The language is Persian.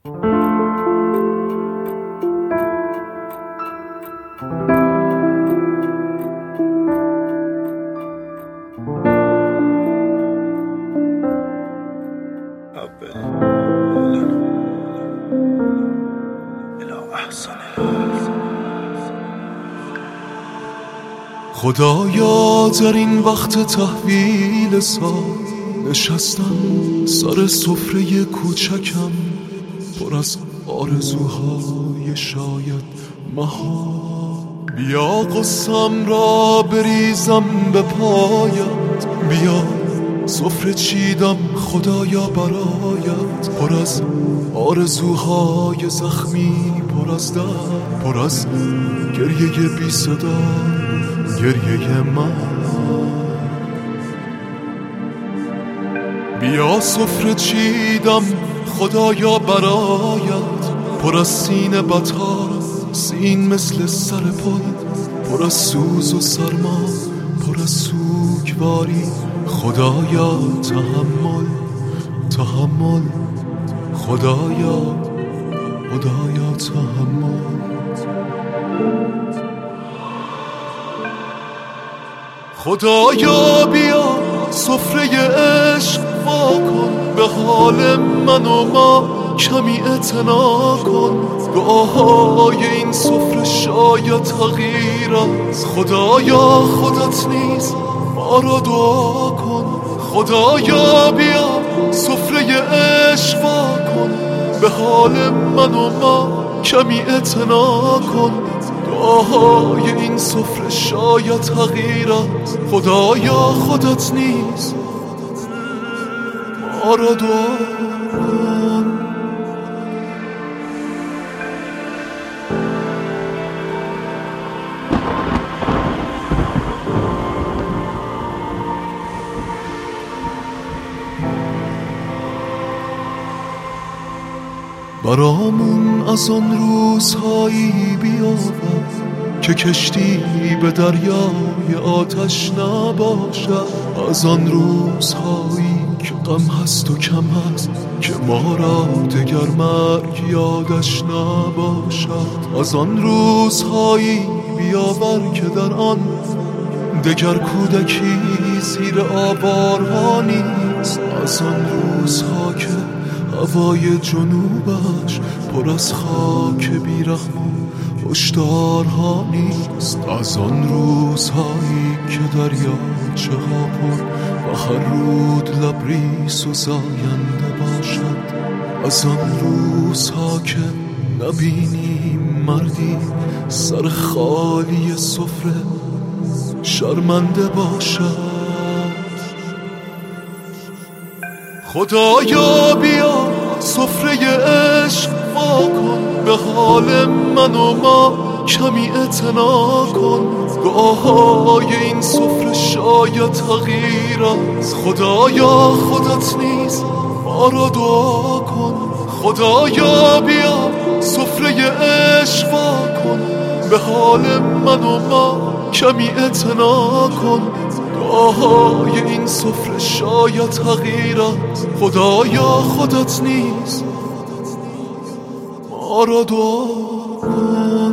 خدایا در این وقت تحویل سال نشستم سر سفره کوچکم پر از آرزوهای شاید محال. بیا قصم را بریزم به پایت، بیا سفره چیدم خدایا برایت، پر از آرزوهای زخمی، پر از درد، پر از گریه بی صدا، گریه من. بیا سفره چیدم خدایا برایت، پر از سینه بطار، سین مثل سر پل، پر از سوز و سرما، پر از سوگواری. خدایا تحمل، تحمل، خدایا، خدایا تحمل. خدایا بیا سفره عشق واکن، به حال من و ما کمی اعتنا کن. دعاهای این سفره شاید تغییر است، خدایا خودت نیز ما را دعا کن. خدایا بیا سفره عشق واکن، به حال من و ما کمی اعتنا کن. دعاهای این سفره شاید تغییر است، خدایا خودت نیز ما را دعا کن. برامون از آن روزهایی بیاور که کشتی به دریای آتش نباشد، از آن روزهایی که غم هست و کم هست، که ما را دگر مرگ یادش نباشد. از آن روزهایی بیاور که در آن دگر کودکی زیر آوارها نیست. از آن روزها که هوای جنوبش پر از خاک بیرحم و هشدارها نیست. از آن روزهایی که دریاچه ها پر و هر رود لبریز و زاینده باشد. از آن روزها که نبینیم مردی سر خالی سفره شرمنده باشد. خدایا بیا سفره عشق واکن، به حال من و ما کمی اعتنا کن. دعاهای این سفره شاید تغییر است، خدایا خودت نیز ما را دعا کن. خدایا بیا سفره عشق واکن، به حال من و ما کمی اعتنا کن. دعاهای این سفره شاید تغییر است، خدایا خودت نیز ما را دعا کن.